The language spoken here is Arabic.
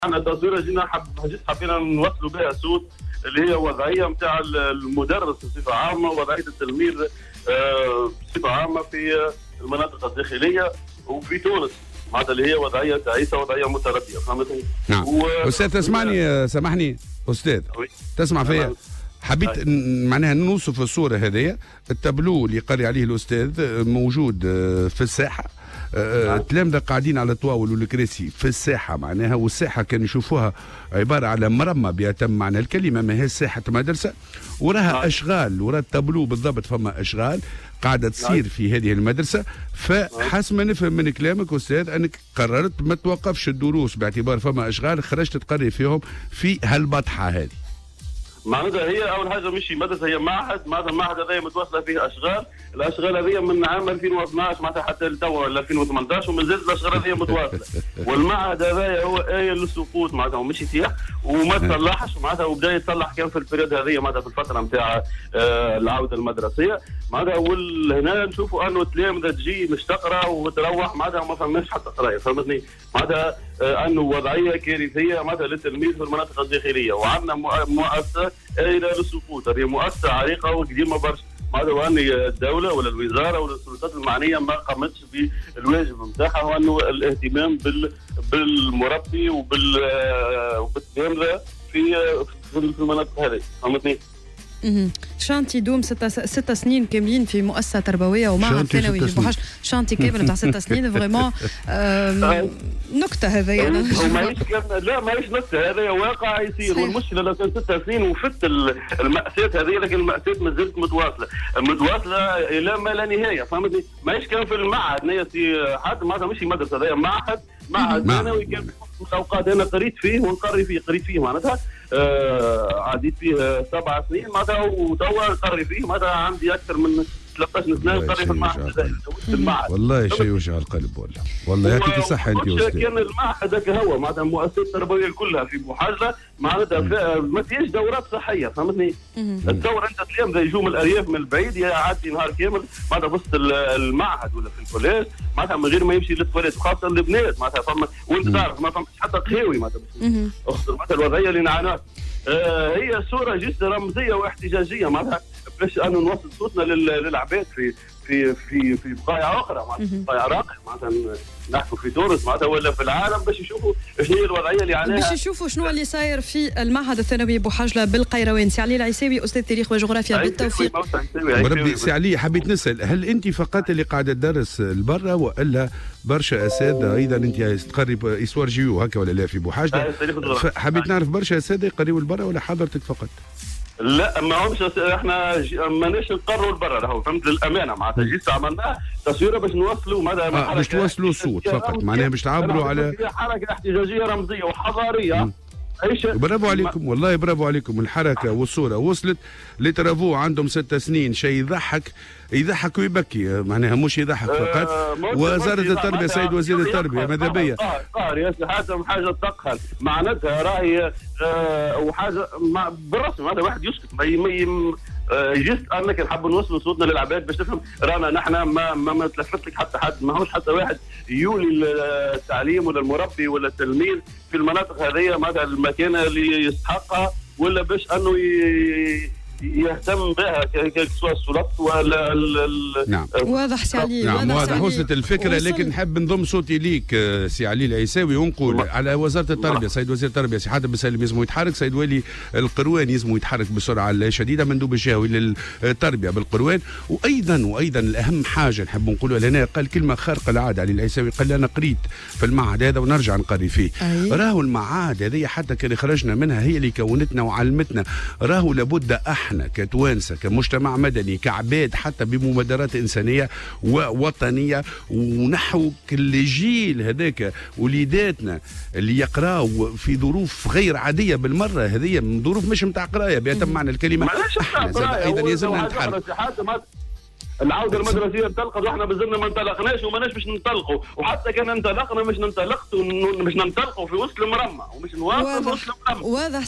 احنا تصويره جينا حبينا نوصلوا بها صوت اللي هي وضعيه نتاع المدرس بصفه عامه، وضعيه التلميذ بصفه عامه في المناطق الداخليه وفي تونس، معناتها اللي هي وضعيه تعيسه، وضعيه مترديه، فهمتني؟ نعم. استاذ تسمعني، سامحني استاذ، تسمع فيا؟ حبيت معناها نوصف الصوره هذه. التابلو اللي قري عليه الاستاذ موجود في الساحه، التلامذه قاعدين على الطواول والكراسي في الساحه معناها، والساحه كانوا يشوفوها عباره على مرمى بيتم معنى الكلمه، ما هي ساحه مدرسه، وراها اشغال، ورا التابلو بالضبط فما اشغال قاعده تصير في هذه المدرسه. فحسب ما نفهم من كلامك استاذ انك قررت ما توقفش الدروس باعتبار فما اشغال، خرجت تقري فيهم في هالبطحه هذه. معناتها هي اول حاجه مش مدرسه، هي معهد، معناتها المعهد هذا متواصله فيه اشغال، الاشغال هذه من عام 2012 معناتها حتى لتوا 2018 وما زالت الاشغال هذه متواصله. والمعهد هذا هو آية للسقوط معناتها، ومش يتيح وما تصلحش معناتها، وبدا يتصلح كان في البريود هذه معناتها في الفتره نتاع العوده المدرسيه معناتها. وهنا نشوفوا انه التلامذه تجي مش تقرا وتروح معناتها وما فماش حتى قرايه، فهمتني؟ معناتها انه وضعيه كارثيه معناتها للتلميذ في المناطق الداخليه، وعندنا مؤسسه آية للسقوط، هذه مؤسسه عريقه وقديمه برشا معناتها، وان الدوله ولا الوزاره ولا السلطات المعنيه ما قامتش بالواجب نتاعها، وانه الاهتمام بالمربي وبالتلامذه في المناطق هذه، فهمتني؟ شانتي دوم ست سنين كاملين في مؤسسه تربويه ومعهد ثانوي في بوحاش، شانتي كامل تاع 6 سنين فريمون نكته هذه. لا ماهيش نكته، هذا واقع يصير. والمشكله لو كان 6 سنين وفت المأساة هذه، لكن المأساة ما زالت متواصله الى ما لا نهايه، فهمتني؟ ماهيش كان في المعهد نيتي حتى معناتها مش مدرسه، هذا معهد ثانوي كان في الاوقات انا قريت فيه ونقري فيه معناتها عديت فيه 7 سنين معناتها، وتوا نقري فيه معناتها عندي اكثر من 13 سنه نقري في المعهد. والله شيء يوجع القلب والله يعطيك الصحه انت يا استاذ. كان المعهد هكا هو معناتها المؤسسات التربويه كلها في بوحاجله معناتها ما فيهاش دورات صحيه، فهمتني؟ تصور انت التلامذه يجوا من الارياف من البعيد يعدي نهار كامل معناتها وسط المعهد ولا في الكوليج معناتها من غير ما يمشي للتواليت، خاصه البنات معناتها فما، وانت تعرف ما فماش حتى قهاوي معناتها معناتها الوضعيه اللي نعانيها. هي صوره جدا رمزيه واحتجاجيه معناتها باش انه نوصل صوتنا للعباد في بقايا اخرى معناتها بقايا راقيه معناتها نحكوا في تونس معناتها ولا في العالم، باش يشوفوا شنو هي الوضعيه اللي عليها، باش يشوفوا شنو اللي صاير في المعهد الثانوي بوحجله بالقيروان. سي علي العيساوي استاذ تاريخ وجغرافيا، بالتوفيق. بربي سي علي، حبيت نسال هل انت فقط اللي قاعده تدرس لبرا والا برشا اساتذه ايضا انت تقري اسوار جيو هكا ولا لا في بوحجله؟ حبيت نعرف برشا اساتذه يقريوا لبرا ولا حضرتك فقط؟ لا ما همش، احنا ماناش نقرروا لبرا راهو، فهمت؟ للامانه معناتها جيت عملناه تصويره باش نوصلوا معناتها باش توصلوا الصوت فقط، معناها باش تعبروا على حركه احتجاجيه رمزيه وحضاريه. برافو عليكم والله، برافو عليكم. الحركه والصوره وصلت لترافو عندهم 6 سنين، شيء يضحك ويبكي معناها، مش يضحك فقط. وزاره التربيه، سيد وزير التربيه، ماذا بيا؟ قهر يا سي حاتم، حاجه تقهر معناتها راهي وحاجه بالرسم هذا واحد يسكت جست انك نحب نوصلوا صوتنا للعباد باش تفهم رانا نحن ما تلفت لك حتى حد، ما هوش حتى واحد يولي التعليم ولا المربي ولا التلميذ في المناطق هذه معناتها المكانه اللي يستحقها، ولا باش انه يهتم بها سواء السلطات ولا نعم. واضح سي علي، نعم واضح وصلت الفكره. لكن نحب نضم صوتي ليك سي علي العيساوي ونقول على وزاره التربيه، سيد وزير التربيه سي حاتم بن سالم يلزم يتحرك، سيد والي القروان يلزم يتحرك بسرعه شديده، مندوب الجهوي للتربيه بالقروان. وايضا الاهم حاجه نحب نقولها لهنا، قال كلمه خارقه العاده علي العيساوي، قال انا قريت في المعهد هذا ونرجع نقري فيه. راهو المعاهد هذه حتى كان خرجنا منها هي اللي كونتنا وعلمتنا، راهو لابد احنا كتوانسه كمجتمع مدني كعباد حتى بمبادرات انسانيه ووطنيه ونحو كل جيل هذاك وليداتنا اللي يقراوا في ظروف غير عاديه بالمره، هذه من ظروف مش نتاع قرايه بيتم معنى الكلمه. احنا ايضا يلزمنا نتحرك. العوده المدرسيه انطلقت واحنا بزلنا ما انطلقناش وماناش باش ننطلقوا، وحتى كان انطلقنا مش ننطلقوا في وسط المرمى ومش نواصل في وسط المرمى. واضح